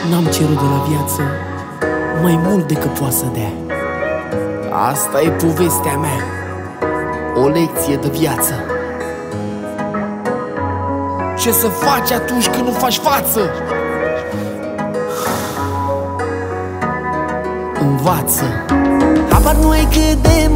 N-am cerut de la viață mai mult decât poate să dea. Asta e povestea mea, o lecție de viață. Ce să faci atunci când nu faci față? Învață. Habar nu e cât de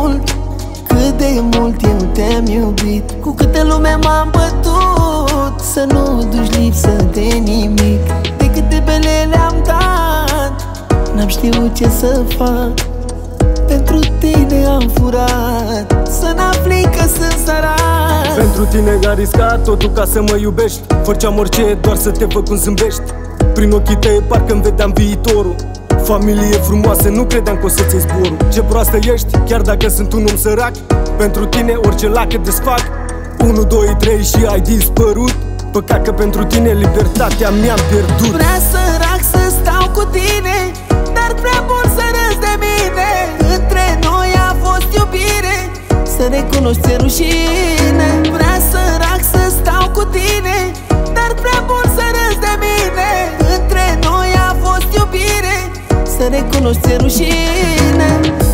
mult eu te-am iubit. Cu câte lume m-am bătut să nu duci lipsă de nimic. De câte bele le-am dat, n-am știut ce să fac. Pentru tine am furat, să n-afli că sunt sărat. Pentru tine am riscat totul ca să mă iubești. Făceam orice doar să te văd cum zâmbești. Prin ochii tăi parcă-mi vedeam viitorul. Familie frumoasă, nu credeam că o să-ți iei zborul. Ce proastă ești, chiar dacă sunt un om sărac. Pentru tine orice lacă desfac. 1, 2, 3 și ai dispărut. Păcat că pentru tine libertatea mi-am pierdut. Vrea sărac să stau cu tine, dar prea bun să râzi de mine. Între noi a fost iubire, să recunoști ți-e rușine. Vrea sărac să stau cu tine, dar prea bun să râzi de mine. Între noi a fost iubire, să recunoști ți-e rușine.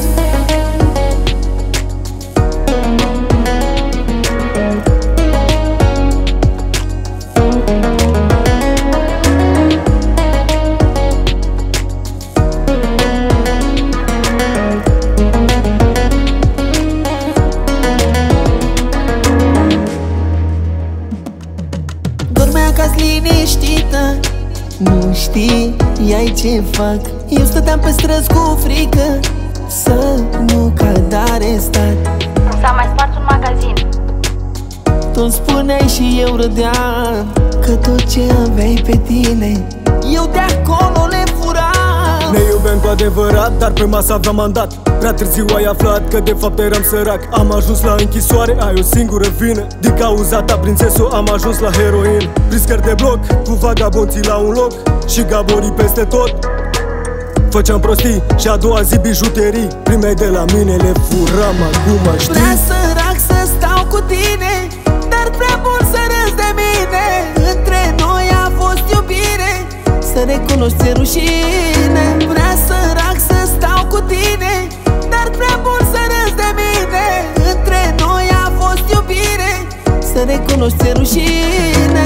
Dormea acasă liniștită, nu știai ce fac. Eu stăteam pe străzi cu frică să nu cad arestat. S-a mai spart un magazin. Tu-mi spuneai și eu râdeam că tot ce aveai pe tine eu de acolo le furam. Ne iubeam cu adevărat, dar pe masă aveam mandat. Prea târziu ai aflat că de fapt eram sărac. Am ajuns la închisoare, ai o singură vină. Din cauza ta, prințeso, am ajuns la heroin. Priscări de bloc, cu vagabonții la un loc și gaborii peste tot. Făceam prostii și a doua zi bijuterii. Primeai de la mine, le furam, acum știi. Vrea sărac să stau cu tine, dar prea bun să râzi de mine. Între noi a fost iubire, să recunoști ți-e rușine. Vrea sărac să stau cu tine, dar prea bun să râzi de mine. Între noi a fost iubire, să recunoști ți-e rușine.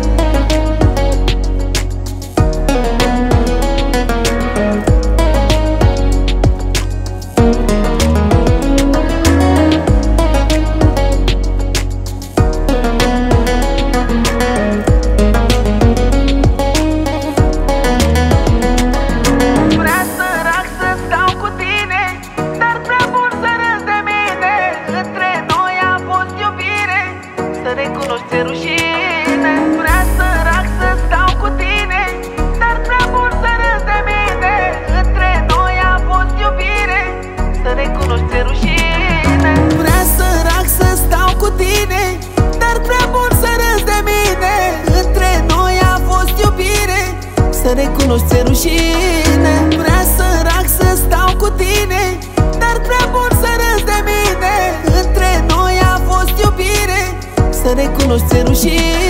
Să recunoști ți-e rușine. Vrea sărac să stau cu tine, dar prea bun să râzi de mine. Între noi a fost iubire, să recunoști ți-e rușine. Vrea sărac să stau cu tine, dar prea bun să râzi de mine. Între noi a fost iubire, să recunoști ți-e rușine. Vrea sărac să stau cu tine, dar prea bun să râzi de mine. Între noi a fost iubire, să recunoști ți-e rușine.